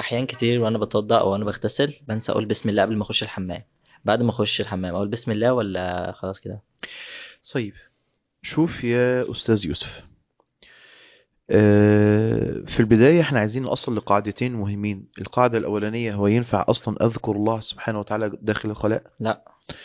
احيان كتير وانا بتوضأ او انا بغتسل بنسى اقول بسم الله قبل ما اخش الحمام. بعد ما اخش الحمام اقول بسم الله ولا خلاص كده؟ طيب، شوف يا أستاذ يوسف، في البداية احنا عايزين نوصل لقاعدتين مهمين. القاعدة الأولانية، هو ينفع أصلا أذكر الله سبحانه وتعالى داخل الخلاء؟ لا.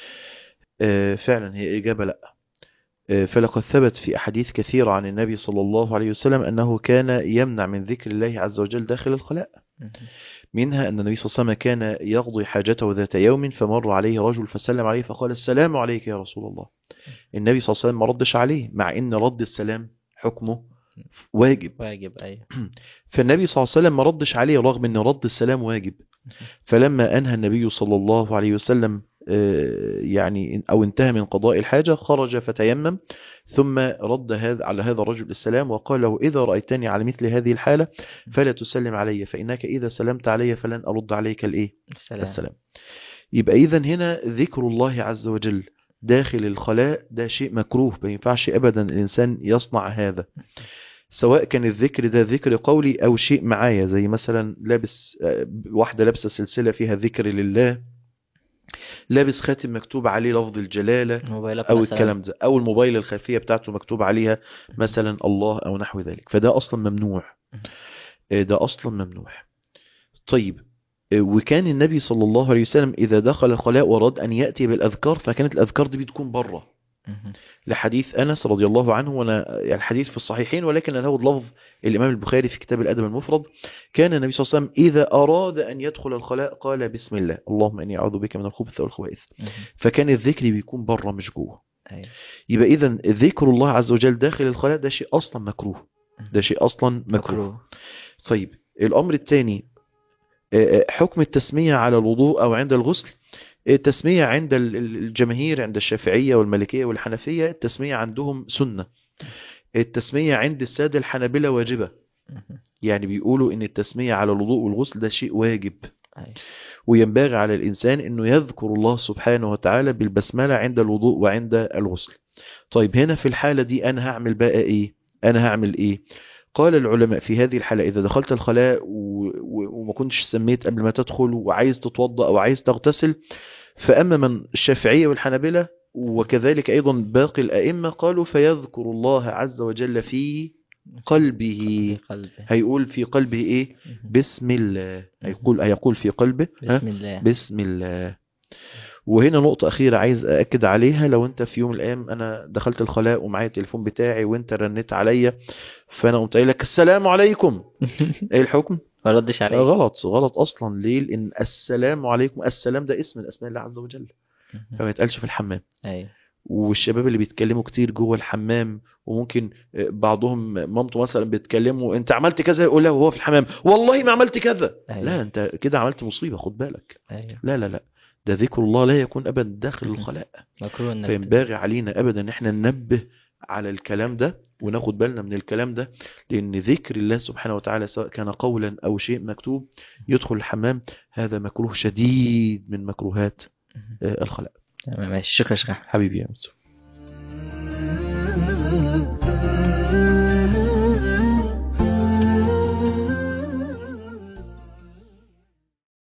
فعلا هي إجابة لا. فلقد ثبت في أحاديث كثيرة عن النبي صلى الله عليه وسلم أنه كان يمنع من ذكر الله عز وجل داخل الخلاء. مهم. منها أن النبي صلى الله عليه وسلم كان يقضي حاجته ذات يوم، فمر عليه رجل فسلم عليه فقال: السلام عليك يا رسول الله. النبي صلى الله عليه وسلم ما ردش عليه، مع أن رد السلام حكمه واجب. واجب، ايوه. فالنبي صلى الله عليه وسلم ما ردش عليه رغم أن رد السلام واجب. مهم. فلما أنهى النبي صلى الله عليه وسلم يعني أو انتهى من قضاء الحاجة، خرج فتيمم، ثم رد هذا على هذا الرجل السلام وقال له: إذا رأيتني على مثل هذه الحالة فلا تسلم علي، فإنك إذا سلمت علي فلن أرد عليك الإيه؟ السلام. السلام. يبقى إذا هنا ذكر الله عز وجل داخل الخلاء ده شيء مكروه، ما ينفعش أبدا الإنسان يصنع هذا، سواء كان الذكر ده ذكر قولي أو شيء معايا، زي مثلا لابس واحدة لابسة سلسلة فيها ذكر لله، لابس خاتم مكتوب عليه لفظ الجلالة، موبايلك أو مثلا. الكلام ده، أو الموبايل الخلفية بتاعته مكتوب عليها مهم. مثلا الله أو نحو ذلك، فده أصلا ممنوع. مهم. ده أصلا ممنوع. طيب، وكان النبي صلى الله عليه وسلم إذا دخل الخلاء وراد أن يأتي بالأذكار، فكانت الأذكار دي بتكون بره، مهم. لحديث أنس رضي الله عنه، وانا يعني الحديث في الصحيحين ولكن له لفظ الإمام البخاري في كتاب الأدب المفرد. كان النبي صلى الله عليه وسلم إذا أراد أن يدخل الخلاء قال: بسم الله، اللهم إني أعوذ بك من الخبث والخبائث. مهم. فكان الذكر بيكون بره مش جوه. ايوه. يبقى إذا ذكر الله عز وجل داخل الخلاء ده شيء أصلا مكروه، مهم. ده شيء أصلا مكروه. مكروه. طيب، الأمر الثاني، حكم التسمية على الوضوء أو عند الغسل. التسمية عند الجماهير، عند الشافعية والمالكية والحنفية، التسمية عندهم سنة. التسمية عند السادة الحنابلة واجبة، مهم. يعني بيقولوا ان التسمية على الوضوء والغسل ده شيء واجب، ايوه. وينبغي على الإنسان انه يذكر الله سبحانه وتعالى بالبسملة عند الوضوء وعند الغسل. طيب، هنا في الحالة دي انا هعمل بقى ايه؟ انا هعمل ايه؟ قال العلماء في هذه الحالة: إذا دخلت الخلاء وما كنتش سميت قبل ما تدخل وعايز تتوضأ أو عايز تغتسل، فأما من الشافعية والحنابلة وكذلك أيضا باقي الأئمة قالوا: فيذكر الله عز وجل في في قلبه. قلبه. هيقول في قلبه إيه؟ مهم. بسم الله. مهم. هيقول في قلبه بسم الله. بسم الله. وهنا نقطة أخيرة عايز أأكد عليها: لو أنت في يوم من الأيام أنا دخلت الخلاء ومعايا التليفون بتاعي وأنت رنيت عليا، فأنا قمت قايل لك: السلام عليكم، إيه الحكم؟ ما ردش عليك. غلط، غلط أصلا. ليه؟ لأن السلام عليكم، السلام ده اسم من أسماء الله عز وجل، مهم. فما يتقالش في الحمام. ايوه. والشباب اللي بيتكلموا كتير جوه الحمام، وممكن بعضهم مامته مثلا بتكلمه: انت عملت كذا، يقول له وهو في الحمام: والله ما عملت كذا. ايوه. لا، انت كده عملت مصيبة، خد بالك. ايوه. لا لا لا، ده ذكر الله لا يكون ابدا داخل مهم. الخلاء. مكروه انك فينبغي علينا ابدا ان احنا ننبه على الكلام ده وناخد بالنا من الكلام ده، لان ذكر الله سبحانه وتعالى سواء كان قولا او شيء مكتوب يدخل الحمام، هذا مكروه شديد من مكروهات مهم. الخلاء. تمام، ماشي، شكرا يا شيخ. حبيبي يا مصر.